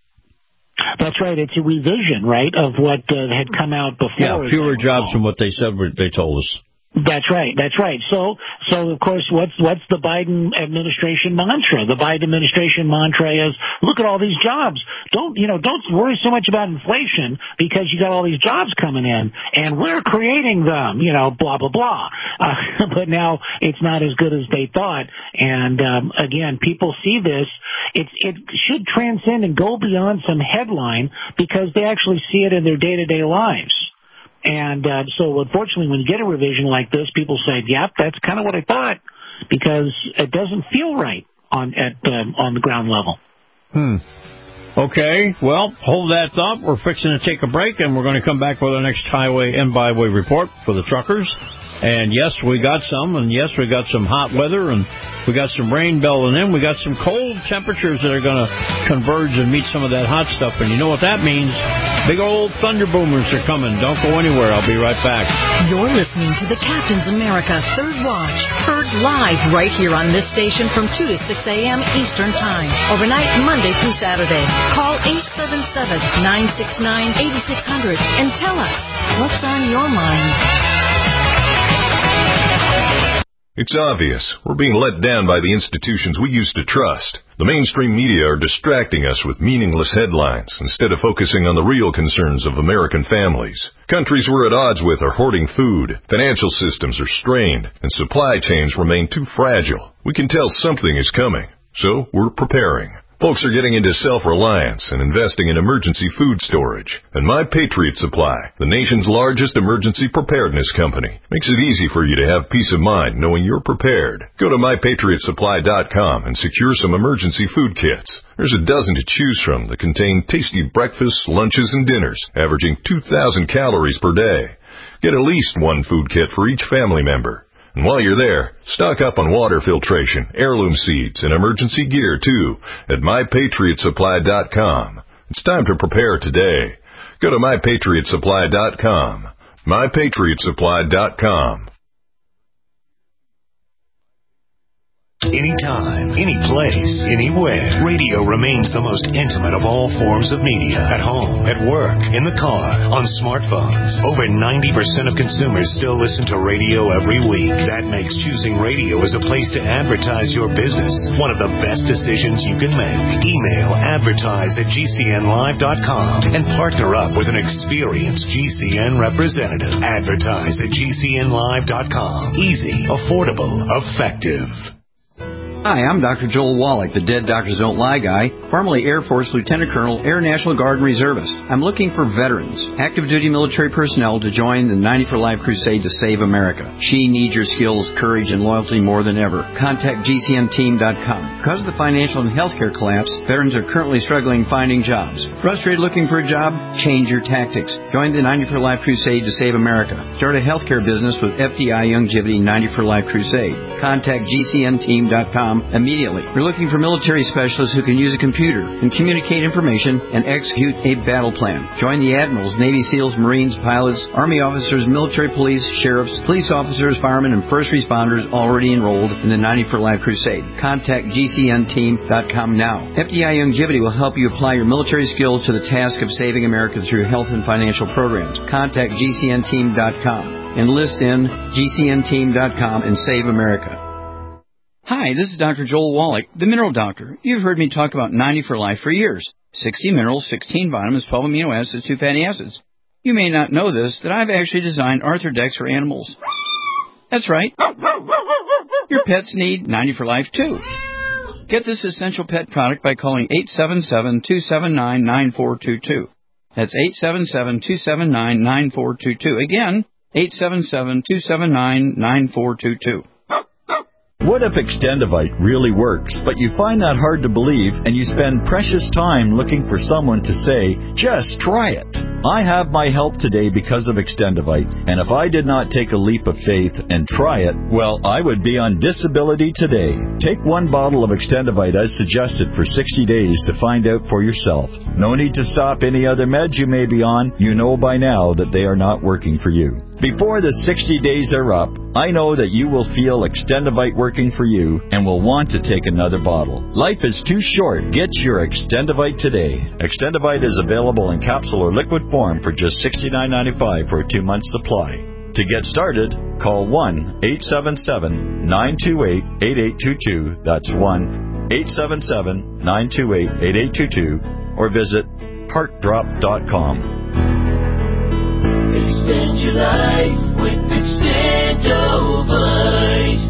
That's right. It's a revision, right, of what uh, had come out before. Yeah, fewer jobs than what they said they told us. That's right. That's right. So, so of course, what's what's the Biden administration mantra? The Biden administration mantra is, look at all these jobs. Don't you know? Don't worry so much about inflation because you got all these jobs coming in, and we're creating them. You know, blah blah blah. Uh, but now it's not as good as they thought. And um, again, people see this. It it should transcend and go beyond some headline because they actually see it in their day to day lives. And uh, so, unfortunately, when you get a revision like this, people say, "Yep, that's kind of what I thought," because it doesn't feel right on at um, on the ground level. Hmm. Okay. Well, hold that thought. We're fixing to take a break, and we're going to come back with our next highway and byway report for the truckers. And yes, we got some, and yes, we got some hot weather, and we got some rain building in. We got some cold temperatures that are going to converge and meet some of that hot stuff. And you know what that means? Big old thunder boomers are coming. Don't go anywhere. I'll be right back. You're listening to the Captain's America Third Watch, heard live right here on this station from two to six a.m. Eastern Time, overnight Monday through Saturday. Call eight seven seven, nine six nine, eight six zero zero and tell us what's on your mind. It's obvious. We're being let down by the institutions we used to trust. The mainstream media are distracting us with meaningless headlines instead of focusing on the real concerns of American families. Countries we're at odds with are hoarding food, financial systems are strained, and supply chains remain too fragile. We can tell something is coming, so we're preparing. Folks are getting into self-reliance and investing in emergency food storage. And My Patriot Supply, the nation's largest emergency preparedness company, makes it easy for you to have peace of mind knowing you're prepared. Go to my patriot supply dot com and secure some emergency food kits. There's a dozen to choose from that contain tasty breakfasts, lunches, and dinners, averaging two thousand calories per day. Get at least one food kit for each family member. And while you're there, stock up on water filtration, heirloom seeds, and emergency gear, too, at my patriot supply dot com. It's time to prepare today. Go to my patriot supply dot com. my patriot supply dot com. Anytime, any place, anywhere. Radio remains the most intimate of all forms of media. At home, at work, in the car, on smartphones. Over ninety percent of consumers still listen to radio every week. That makes choosing radio as a place to advertise your business one of the best decisions you can make. Email advertise at G C N live dot com and partner up with an experienced G C N representative. Advertise at G C N live dot com. Easy, affordable, effective. Hi, I'm Doctor Joel Wallach, the Dead Doctors Don't Lie guy, formerly Air Force Lieutenant Colonel, Air National Guard and Reservist. I'm looking for veterans, active duty military personnel to join the ninety for Life crusade to save America. She needs your skills, courage, and loyalty more than ever. Contact G C N team dot com. Because of the financial and healthcare collapse, veterans are currently struggling finding jobs. Frustrated looking for a job? Change your tactics. Join the ninety for Life crusade to save America. Start a healthcare business with F D I Youngevity ninety for Life crusade. Contact G C N team dot com immediately. We're looking for military specialists who can use a computer and communicate information and execute a battle plan. Join the admirals, Navy SEALs, Marines, pilots, Army officers, military police, sheriffs, police officers, firemen, and first responders already enrolled in the ninety for Life crusade. Contact G C N team dot com now. F D I Youngevity will help you apply your military skills to the task of saving America through health and financial programs. Contact G C N team dot com. Enlist in G C N team dot com and save America. Hi, this is Doctor Joel Wallach, the Mineral Doctor. You've heard me talk about ninety for Life for years. sixty minerals, sixteen vitamins, twelve amino acids, two fatty acids. You may not know this, that I've actually designed Arthrodex for animals. That's right. Your pets need ninety for Life, too. Get this essential pet product by calling eight seven seven, two seven nine, nine four two two. That's eight seven seven, two seven nine, nine four two two. Again, eight seven seven, two seven nine, nine four two two. What if Extendivite really works, but you find that hard to believe and you spend precious time looking for someone to say, just try it? I have my help today because of Extendivite, and if I did not take a leap of faith and try it, well, I would be on disability today. Take one bottle of Extendivite as suggested for sixty days to find out for yourself. No need to stop any other meds you may be on. You know by now that they are not working for you. Before the sixty days are up, I know that you will feel Extendivite working for you and will want to take another bottle. Life is too short. Get your Extendivite today. Extendivite is available in capsule or liquid form for just sixty-nine ninety-five for a two-month supply. To get started, call one eight seven seven, nine two eight, eight eight two two. That's one eight seven seven, nine two eight, eight eight two two. Or visit heart drop dot com. Extend your life with Extendivite.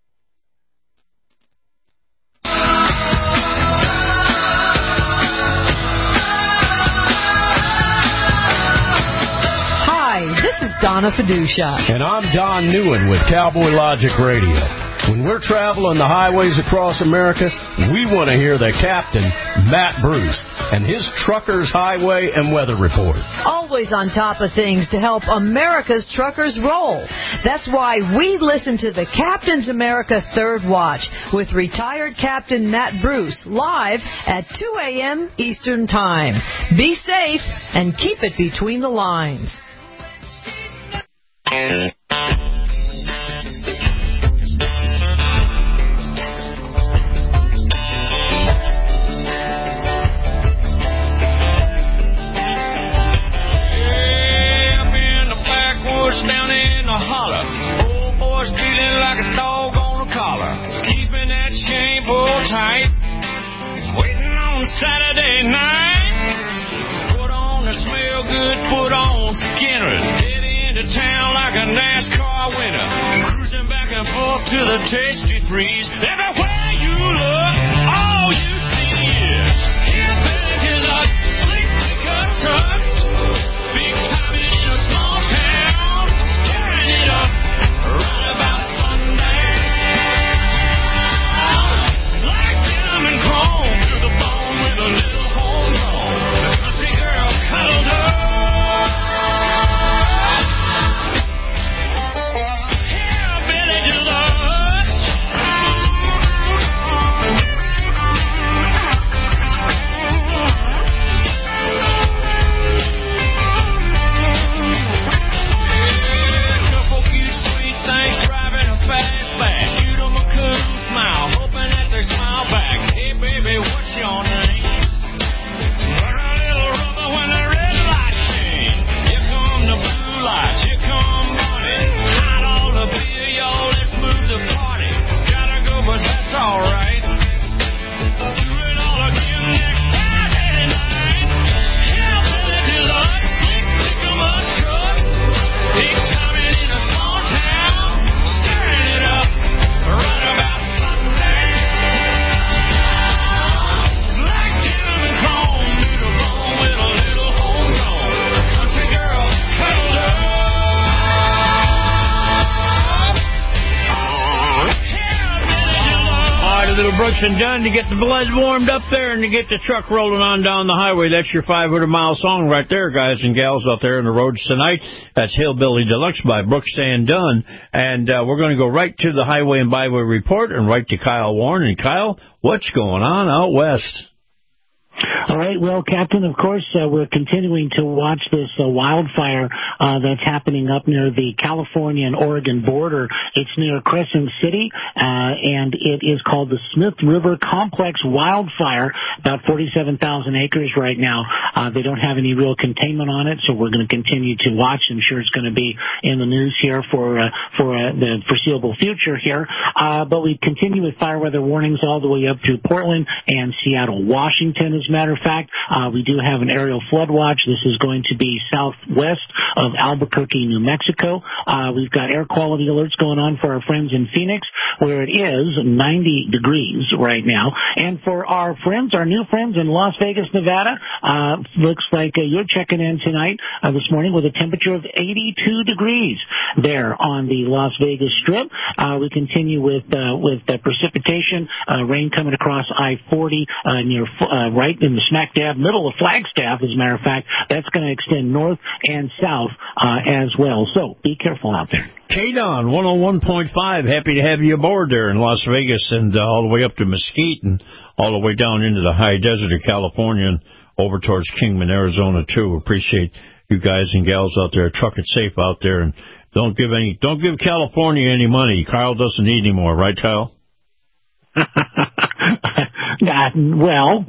Hi, this is Donna Fiducia. And I'm Don Newen with Cowboy Logic Radio. When we're traveling the highways across America, we want to hear the captain, Matt Bruce, and his Truckers Highway and Weather Report. Always on top of things to help America's truckers roll. That's why we listen to the Captain's America Third Watch with retired Captain Matt Bruce live at two a.m. Eastern Time. Be safe and keep it between the lines. Down in the holler, old boy's feeling like a dog on a collar, keeping that chain pulled tight, waiting on Saturday night. Put on the smell good, put on Skinner's, head into town like a NASCAR winner, cruising back and forth to the tasty freeze. Everywhere you look, all you see is and done to get the blood warmed up there and to get the truck rolling on down the highway. That's your five hundred mile song right there, guys and gals out there on the roads tonight. That's Hillbilly Deluxe by Brooks and Dunn. And uh, we're going to go right to the Highway and Byway Report and right to Kyle Warren. And Kyle, what's going on out west? All right, well, Captain, of course, uh, we're continuing to watch this uh, wildfire uh, that's happening up near the California and Oregon border. It's near Crescent City, uh, and it is called the Smith River Complex Wildfire, about forty-seven thousand acres right now. Uh, they don't have any real containment on it, so we're going to continue to watch. I'm sure it's going to be in the news here for uh, for uh, the foreseeable future here. Uh, but we continue with fire weather warnings all the way up to Portland and Seattle, Washington, as a matter of fact. Uh, we do have an aerial flood watch. This is going to be southwest of Albuquerque, New Mexico. Uh, we've got air quality alerts going on for our friends in Phoenix, where it is ninety degrees right now. And for our friends, our new friends in Las Vegas, Nevada, uh, looks like uh, you're checking in tonight, uh, this morning, with a temperature of eighty-two degrees there on the Las Vegas Strip. Uh, we continue with, uh, with uh, precipitation, uh, rain coming across I forty, uh, near, uh, right in the smack dab middle of Flagstaff, as a matter of fact. That's going to extend north and south uh, as well. So be careful out there. K-Don, one oh one point five, happy to have you aboard there in Las Vegas and uh, all the way up to Mesquite and all the way down into the high desert of California and over towards Kingman, Arizona, too. Appreciate you guys and gals out there. Truck it safe out there and don't give any, don't give California any money. Kyle doesn't need any more, right, Kyle? Uh, well.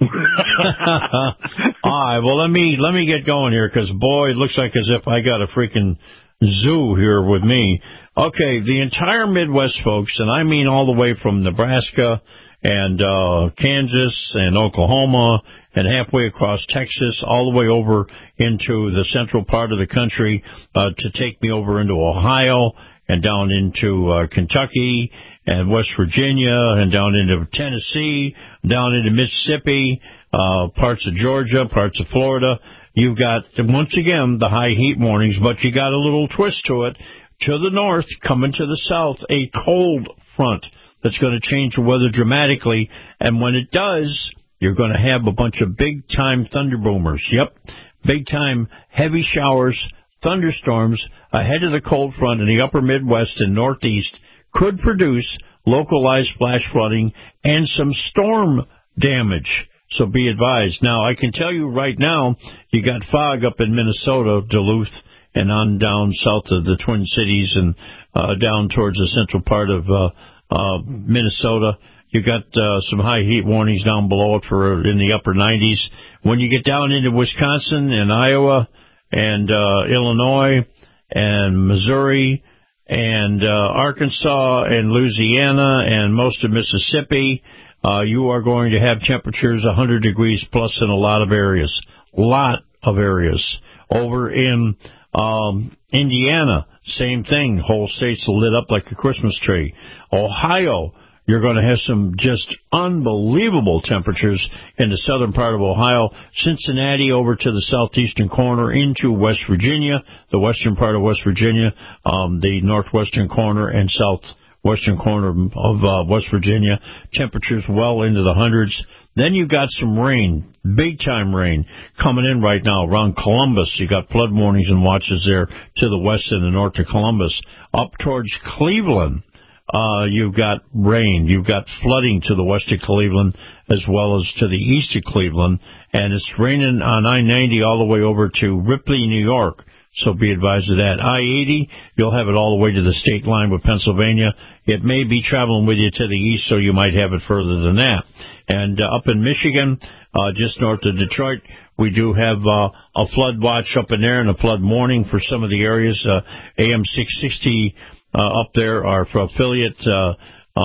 All right, well, let me let me get going here, because, boy, it looks like as if I got a freaking zoo here with me. Okay, the entire Midwest, folks, and I mean all the way from Nebraska and uh Kansas and Oklahoma and halfway across Texas, all the way over into the central part of the country, uh to take me over into Ohio and down into uh, Kentucky and West Virginia and down into Tennessee, down into Mississippi, uh, parts of Georgia, parts of Florida. You've got, once again, the high heat warnings, but you got a little twist to it. To the north, coming to the south, a cold front that's going to change the weather dramatically. And when it does, you're going to have a bunch of big-time thunder boomers. Yep, big-time heavy showers, thunderstorms ahead of the cold front in the upper Midwest and Northeast could produce localized flash flooding and some storm damage. So be advised. Now, I can tell you right now, you got fog up in Minnesota, Duluth, and on down south of the Twin Cities and uh, down towards the central part of uh, uh, Minnesota. You got uh, some high heat warnings down below it for in the upper nineties. When you get down into Wisconsin and Iowa and uh, Illinois and Missouri and uh, Arkansas and Louisiana and most of Mississippi, uh, you are going to have temperatures one hundred degrees plus in a lot of areas. lot of areas. Over in um, Indiana, same thing. Whole state's lit up like a Christmas tree. Ohio, you're going to have some just unbelievable temperatures in the southern part of Ohio. Cincinnati over to the southeastern corner into West Virginia, the western part of West Virginia, um, the northwestern corner and southwestern corner of uh, West Virginia. Temperatures well into the hundreds. Then you've got some rain, big-time rain, coming in right now around Columbus. You got flood warnings and watches there to the west and the north of Columbus. Up towards Cleveland, Uh, you've got rain, you've got flooding to the west of Cleveland as well as to the east of Cleveland, and it's raining on I ninety all the way over to Ripley, New York, so be advised of that. I eighty, you'll have it all the way to the state line with Pennsylvania. It may be traveling with you to the east, so you might have it further than that. And uh, up in Michigan, uh, just north of Detroit, we do have uh, a flood watch up in there and a flood warning for some of the areas. uh, A M six sixty Uh, up there, our affiliate, uh,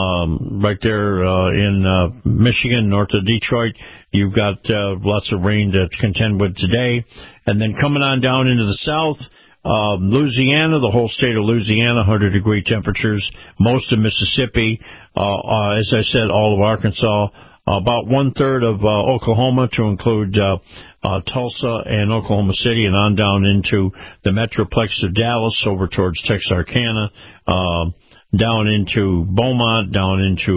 um, right there, uh, in, uh, Michigan, north of Detroit. You've got, uh, lots of rain to contend with today. And then coming on down into the south, um, Louisiana, the whole state of Louisiana, one hundred degree temperatures. Most of Mississippi, uh, uh, as I said, all of Arkansas, about one third of, uh, Oklahoma to include, uh, Uh, Tulsa and Oklahoma City, and on down into the metroplex of Dallas over towards Texarkana, uh, down into Beaumont, down into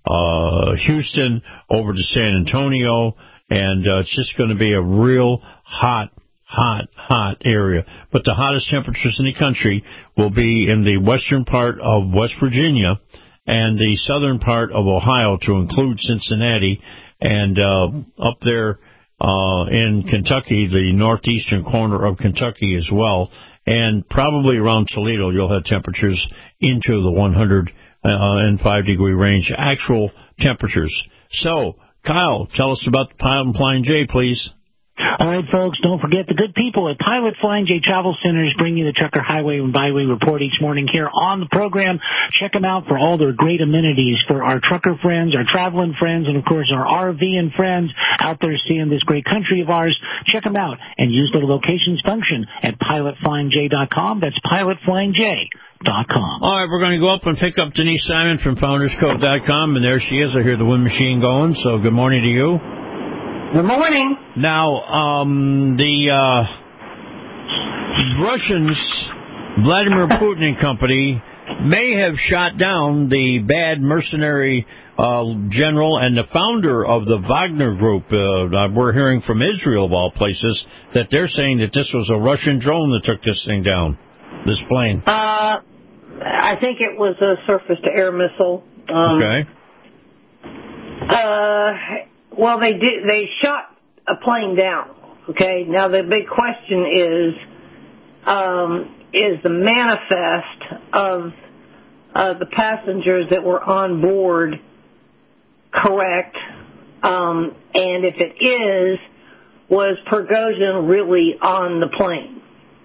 uh, Houston over to San Antonio, and uh, it's just going to be a real hot, hot, hot area. But the hottest temperatures in the country will be in the western part of West Virginia and the southern part of Ohio, to include Cincinnati, and uh, up there uh, in Kentucky, the northeastern corner of Kentucky as well, and probably around Toledo you'll have temperatures into the one hundred five degree range, actual temperatures. So, Kyle, tell us about the Pilot and Flying J, please. All right, folks, don't forget the good people at Pilot Flying J Travel Centers bring you the Trucker Highway and Byway Report each morning here on the program. Check them out for all their great amenities for our trucker friends, our traveling friends, and, of course, our RVing friends out there seeing this great country of ours. Check them out and use the locations function at pilot flying j dot com. That's pilot flying j dot com. All right, we're going to go up and pick up Denise Simon from founders code dot com, and there she is. I hear the wind machine going, so good morning to you. Good morning. Now, um, the uh, Russians, Vladimir Putin and company, may have shot down the bad mercenary uh, general and the founder of the Wagner Group. Uh, we're hearing from Israel, of all places, that they're saying that this was a Russian drone that took this thing down, this plane. Uh, I think it was a surface-to-air missile. Um, okay. Uh... Well, they did. They shot a plane down. Okay. Now the big question is, um, is the manifest of uh, the passengers that were on board correct? Um, and if it is, was Prigozhin really on the plane?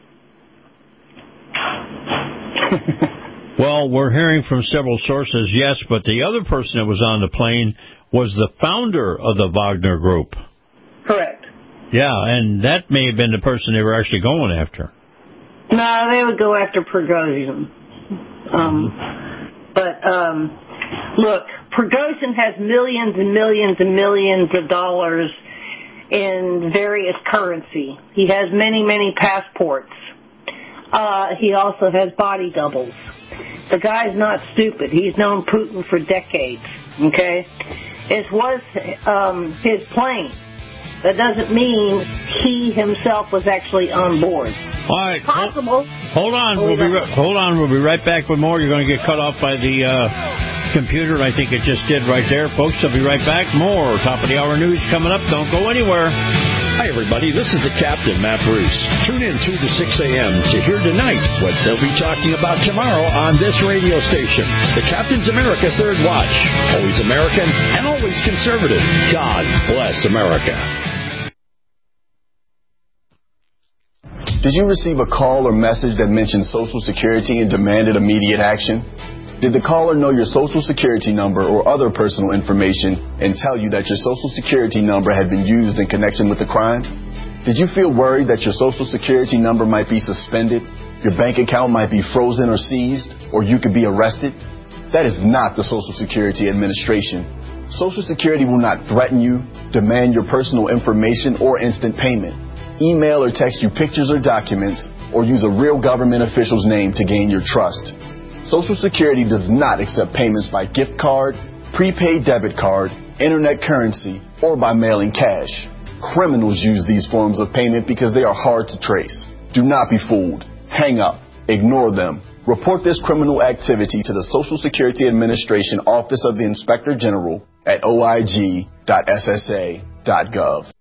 Well, we're hearing from several sources, yes, but the other person that was on the plane was the founder of the Wagner Group. Correct. Yeah, and that may have been the person they were actually going after. No, they would go after Prigozhin. Um, but, um, look, Prigozhin has millions and millions and millions of dollars in various currency. He has many, many passports. Uh, he also has body doubles. The guy's not stupid. He's known Putin for decades, okay? It was um, his plane. That doesn't mean he himself was actually on board. All right. Possible. Hold on. Hold, we'll, be right, hold on. We'll be right back with more. You're going to get cut off by the uh, computer. I think it just did right there. Folks, I'll be right back. More Top of the Hour news coming up. Don't go anywhere. Hi, everybody. This is the Captain, Matt Bruce. Tune in two to six a.m. to hear tonight what they'll be talking about tomorrow on this radio station. The Captain's America Third Watch. Always American and always conservative. God bless America. Did you receive a call or message that mentioned Social Security and demanded immediate action? Did the caller know your Social Security number or other personal information and tell you that your Social Security number had been used in connection with the crime? Did you feel worried that your Social Security number might be suspended, your bank account might be frozen or seized, or you could be arrested? That is not the Social Security Administration. Social Security will not threaten you, demand your personal information, or instant payment, email or text you pictures or documents, or use a real government official's name to gain your trust. Social Security does not accept payments by gift card, prepaid debit card, internet currency, or by mailing cash. Criminals use these forms of payment because they are hard to trace. Do not be fooled. Hang up. Ignore them. Report this criminal activity to the Social Security Administration Office of the Inspector General at o i g dot s s a dot gov.